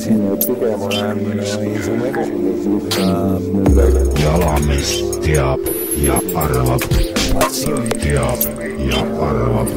pigem olen niisugune küsimus mulle. Jalamees teab ja arvab. Teab ja arvab.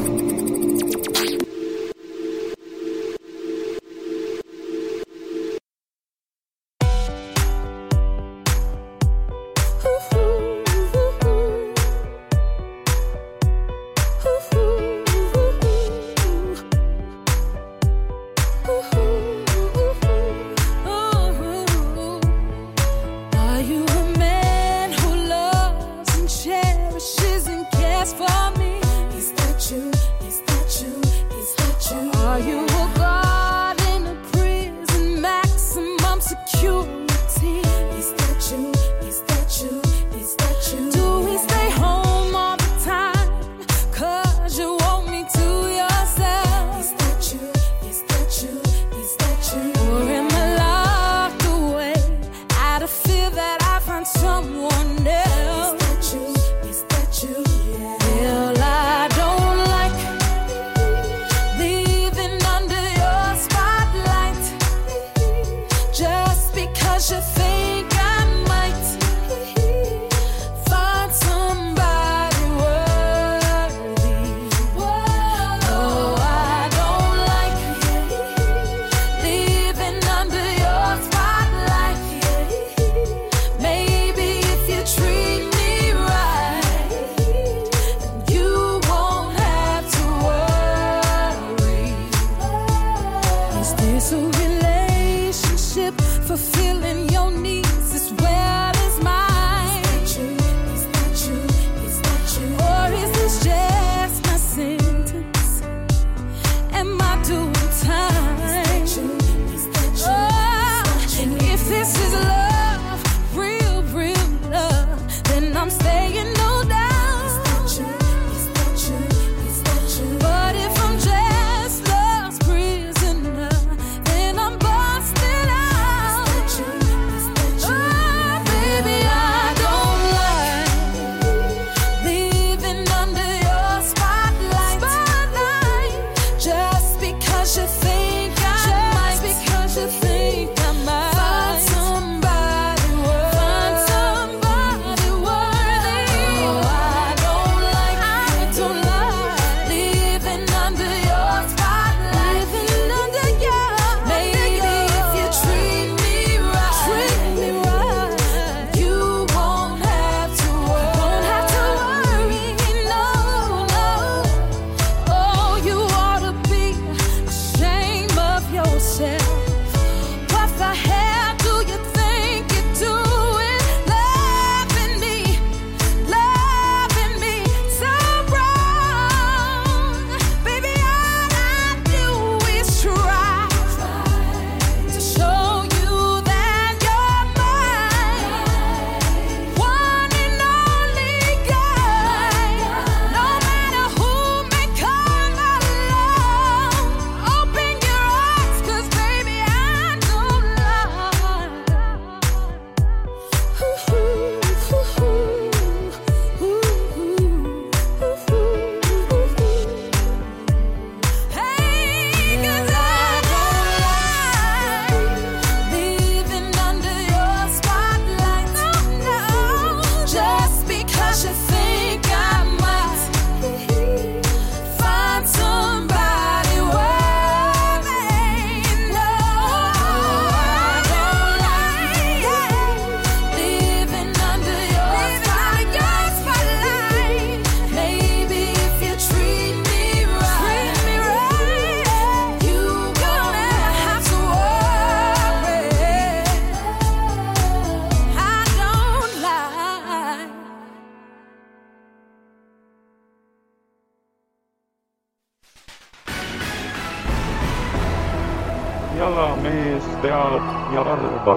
Jalamees teab ja arvab.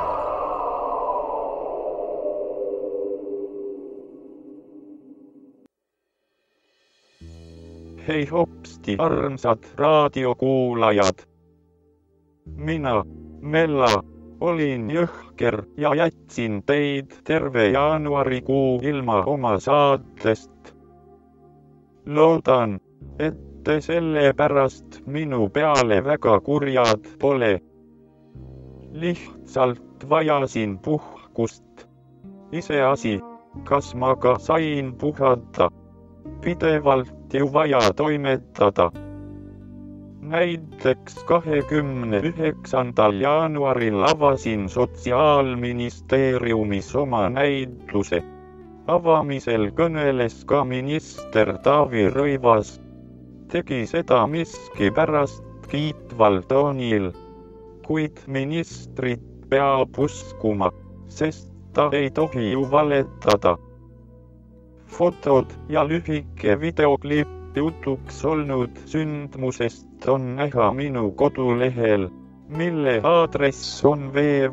Hei hopsti armsad raadiokuulajad. Mina, Mella, olin jõhker ja jätsin teid terve jaanuarikuu ilma oma saatest. Loodan, et te selle pärast minu peale väga kurjad pole. Lihtsalt vajasin puhkust. Iseasi, kas ma ka sain puhata. Pidevalt ju vaja toimetada. Näiteks 29. jaanuaril avasin Sotsiaalministeeriumis oma näituse. Avamisel kõneles ka minister Taavi Rõivas. Tegi seda miskipärast kiitval toonil, kuid ministrit peab uskuma, sest ta ei tohi ju valetada. Fotod ja lühike videoklipp jutuks olnud sündmusest on näha minu kodulehel, mille aadress on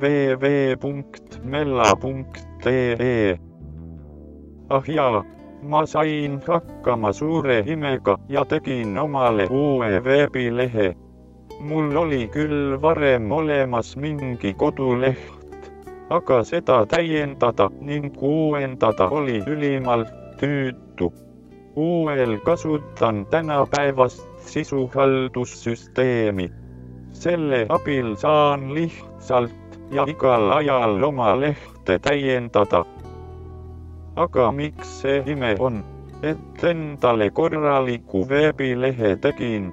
www.mella.ee. Ah jaa, ma sain hakkama suure imega ja tegin omale uue veebilehe. Mul oli küll varem olemas mingi koduleht, aga seda täiendada ning uuendada oli ülimalt tüütu. Uuel kasutan tänapäevast sisuhaldussüsteemi. Selle abil saan lihtsalt ja igal ajal oma lehte täiendada. Aga miks see ime on, et endale korraliku veebilehe tegin?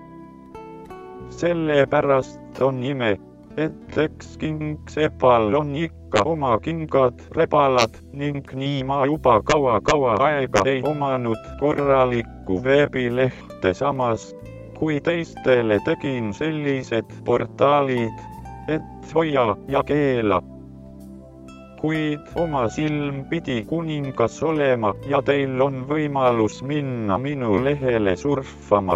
Sellepärast on ime, et eks kingsepal on ikka oma kingad rebalad ning nii ma juba kaua aega ei omanud korralikku veebilehte, samas kui teistele tegin sellised portaalid, et hoia ja keela. Kuid oma silm pidi kuningas olema ja teil on võimalus minna minu lehele surfama.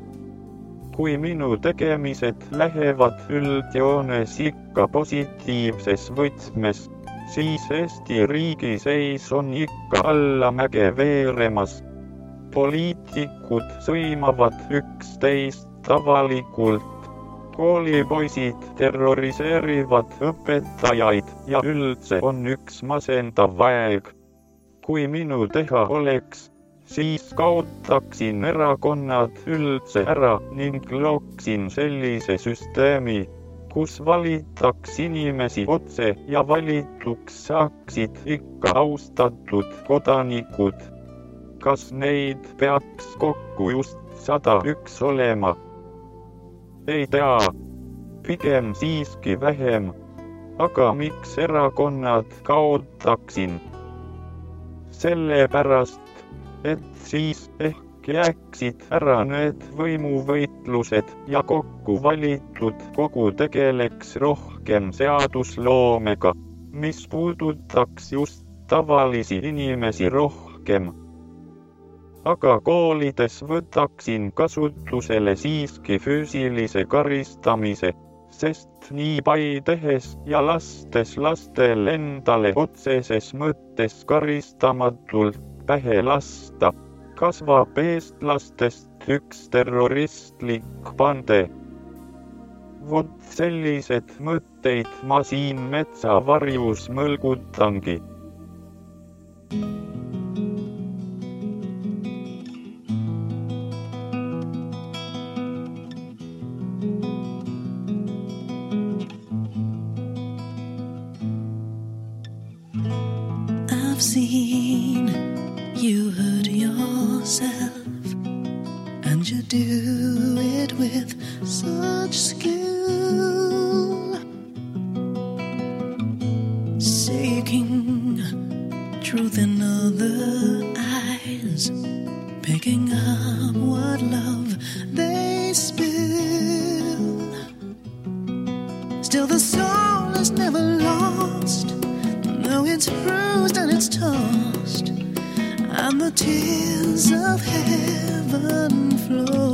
Kui minu tegemised lähevad üldjoones ikka positiivses võtmes, siis Eesti riigi seis on ikka allamäge veeremas. Poliitikud sõimavad üksteist avalikult. Koolipoisid terroriseerivad õpetajaid ja üldse on üks masendav aeg. Kui minu teha oleks, siis kaotaksin erakonnad üldse ära ning looksin sellise süsteemi, kus valitaks inimesi otse ja valituks saaksid ikka austatud kodanikud. Kas neid peaks kokku just 101 olema? Ei tea, pigem siiski vähem, aga miks erakonnad kaotaksin? Sellepärast, et siis ehk jääksid ära need võimuvõitlused ja kokku valitud kogu tegeleks rohkem seadusloomega, mis puudutaks just tavalisi inimesi rohkem. Aga koolides võtaksin kasutusele siiski füüsilise karistamise, sest nii pai tehes ja lastes lastel endale otseses mõttes karistamatult pähe lasta, kasvab eestlastest üks terroristlik bande. Vot sellised mõtteid ma siin metsavarjus mõlgutangi. I've seen you hurt yourself, and you do it with such skill, seeking truth in other eyes, picking up what love they spill. Still the soul is never lost, though it's bruised and it's tossed, and the tears of heaven flow.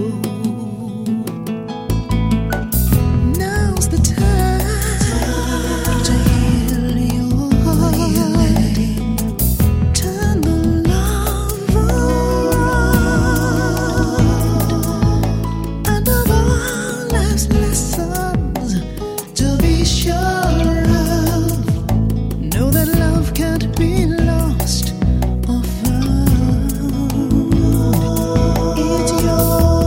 Now's the time to heal your heart, turn the love around, and of all life's lessons to be sure of, know that love can't be lost or found. It's yours.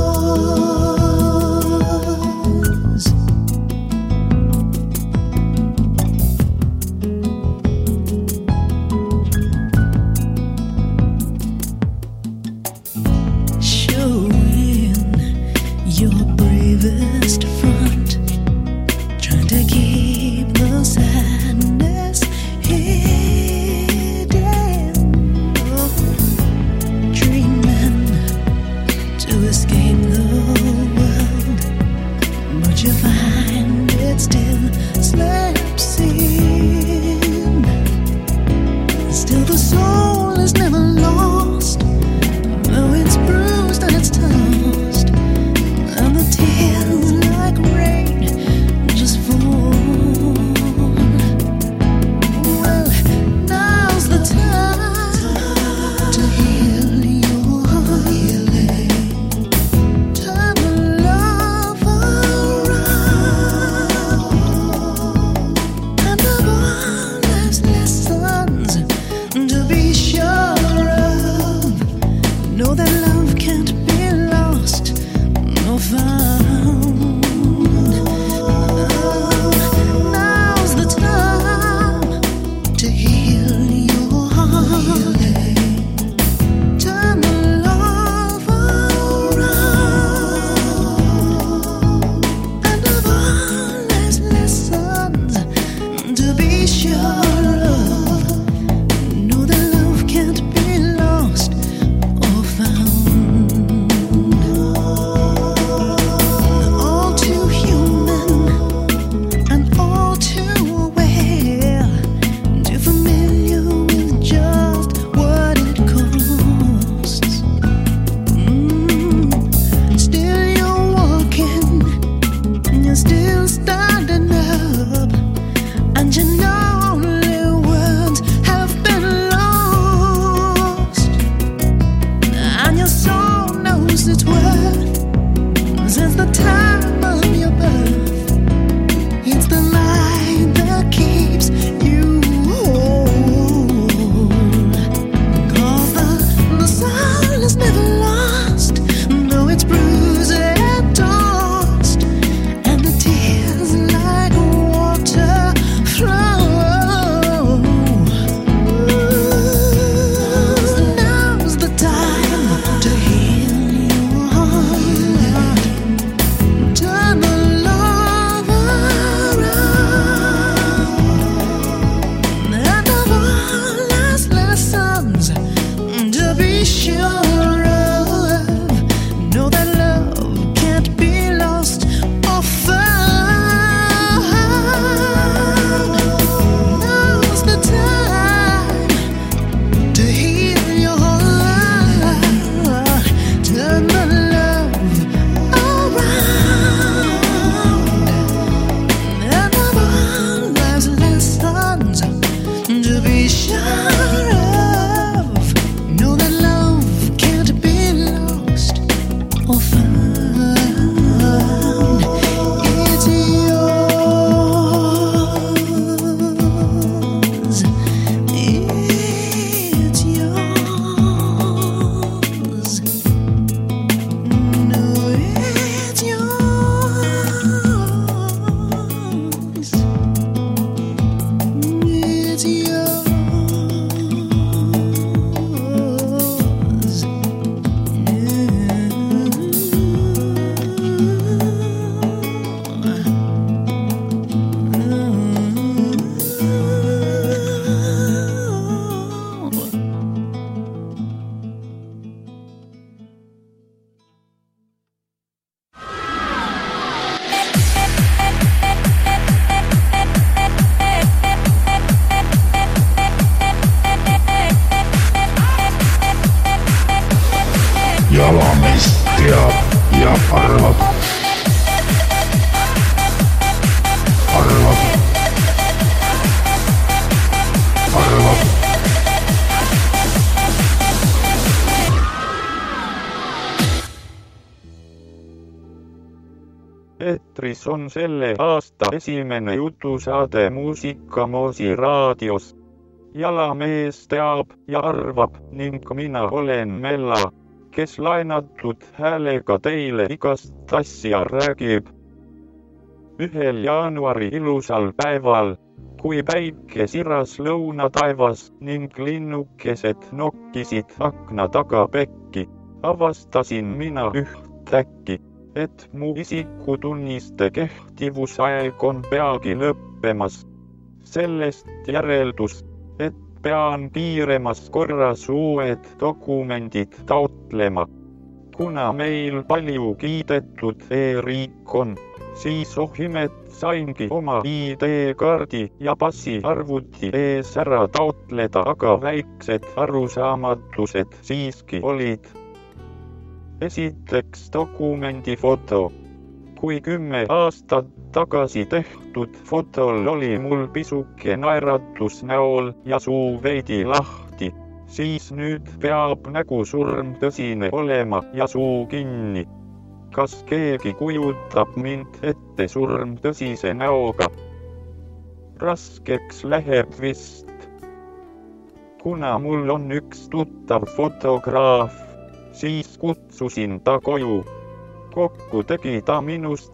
sure of. Know that love can't be lost or found. Now's the time to heal your heart. Turn the love around. And of all life's lessons to be sure of. Know that love can't be lost or found. It's yours. It's yours. No, it's yours. It's yours. Jalamees teab ja arvab. Arvab. Arvab. Eetris on selle aasta esimene jutusaade Muusikamoosi raadios. Jalamees teab ja arvab ning mina olen Mella, kes laenatud häälega teile igast asja räägib. 1. jaanuari ilusal päeval, kui päike siras lõunataevas ning linnukesed nokkisid akna taga pekki, avastasin mina ühtäkki, et mu isikutunniste kehtivusaeg on peagi lõppemas. Sellest järeldus, et pean kiiremas korras uued dokumendid taotlema. Kuna meil palju kiidetud e-riik on, siis imet saingi oma ID-kaardi ja passi arvuti ees ära taotleda, aga väiksed arusaamatused siiski olid. Esiteks dokumendi foto. Kui 10 aastat tagasi tehtud fotol oli mul pisuke naeratus näol ja suu veidi lahti, siis nüüd peab nägu surm tõsine olema ja suu kinni. Kas keegi kujutab mind ette surm tõsise näoga? Raskeks läheb vist. Kuna mul on üks tuttav fotograaf, siis kutsusin ta koju. Kokku tegi ta minust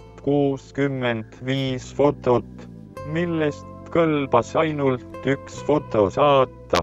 65 fotot, millest kõlbas ainult üks foto saata.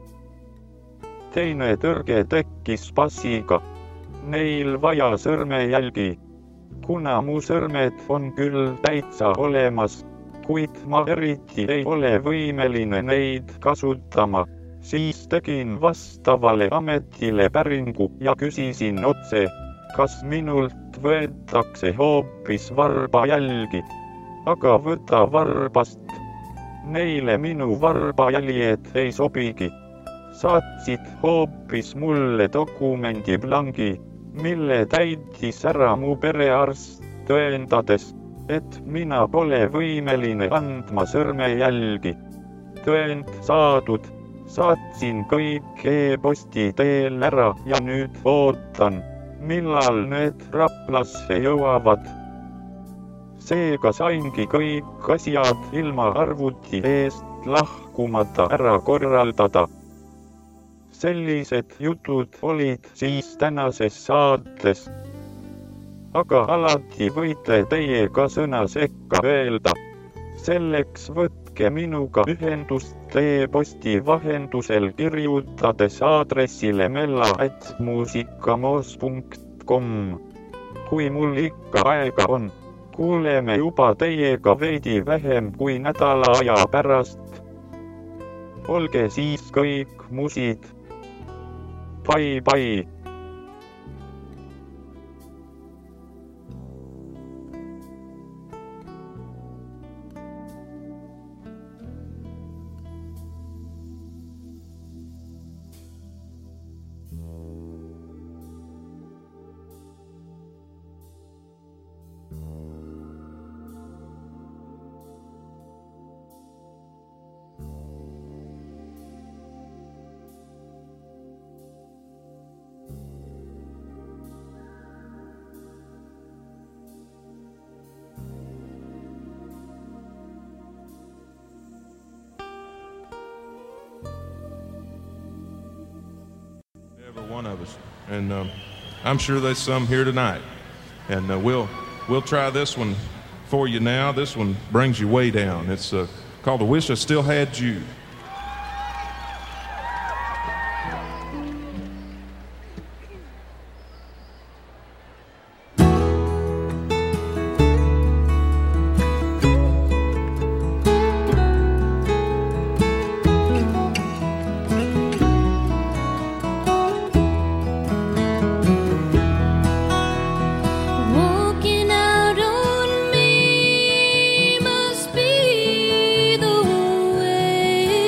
Teine tõrge tekkis passiga. Neil vaja sõrmejälgi. Kuna mu sõrmed on küll täitsa olemas, kuid ma eriti ei ole võimeline neid kasutama, siis tegin vastavale ametile päringu ja küsisin otse, kas minult võetakse hoopis varbajälgi. Aga võta varbast. Neile minu varbajäljed ei sobigi. Saatsid hoopis mulle dokumendiblangi, mille täitis ära mu perearst, tõendades, et mina pole võimeline andma sõrmejälgi. Tõend saadud, saatsin kõik e-posti teel ära ja nüüd ootan, millal need Raplasse jõuavad. Seega saingi kõik asjad ilma arvuti eest lahkumata ära korraldada. Sellised jutud olid siis tänases saates. Aga alati võite teie ka sõna sekka öelda. Selleks võtke minuga ühendust e-posti vahendusel kirjutades aadressile mella@muusikamoos.com. Kui mul ikka aega on, kuuleme juba teiega veidi vähem kui nädala aja pärast. Olge siis kõik musid. Bye bye. one of us. And I'm sure there's some here tonight. And we'll try this one for you now. This one brings you way down. It's called "I Wish I Still Had You." Walking out on me must be the way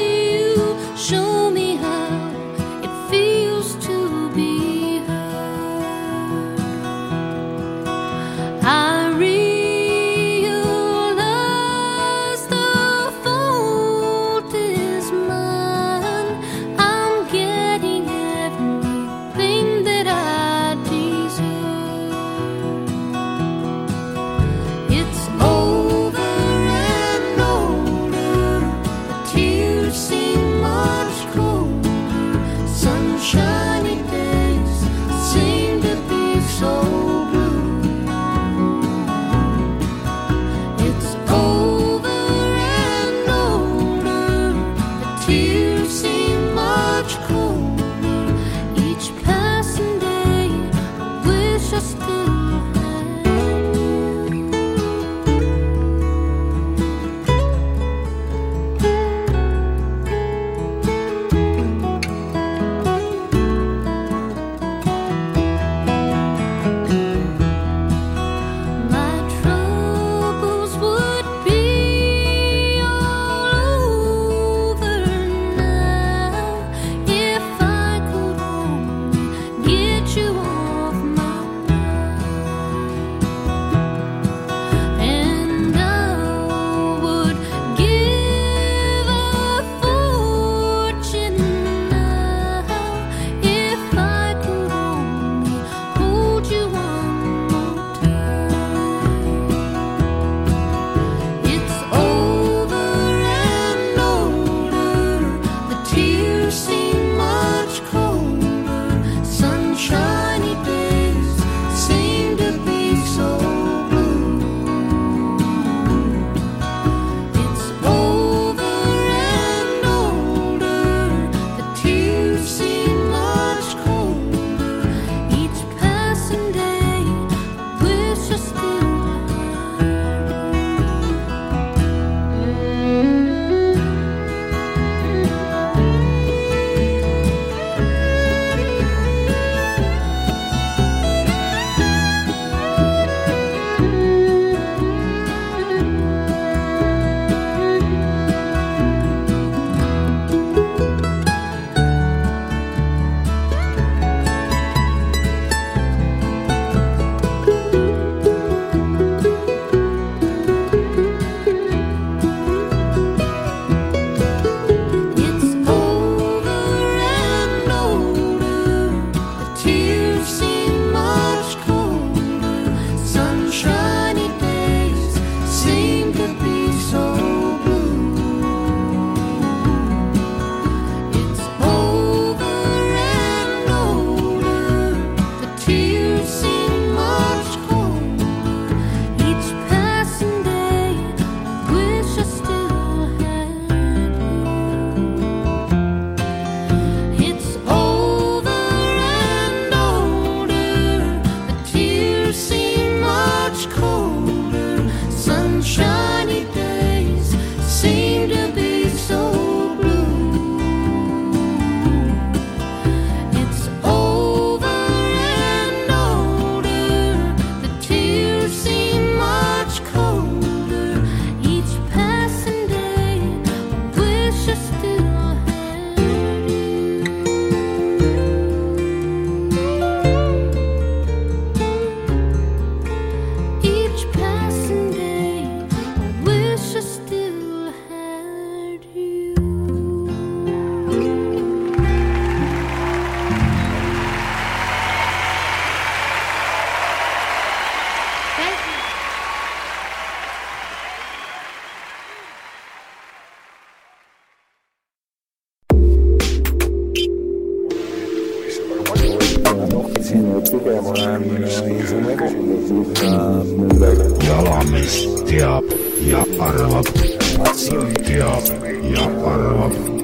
pigem olen isumega midagi. Jalamees teab ja arvab, teab ja arvab.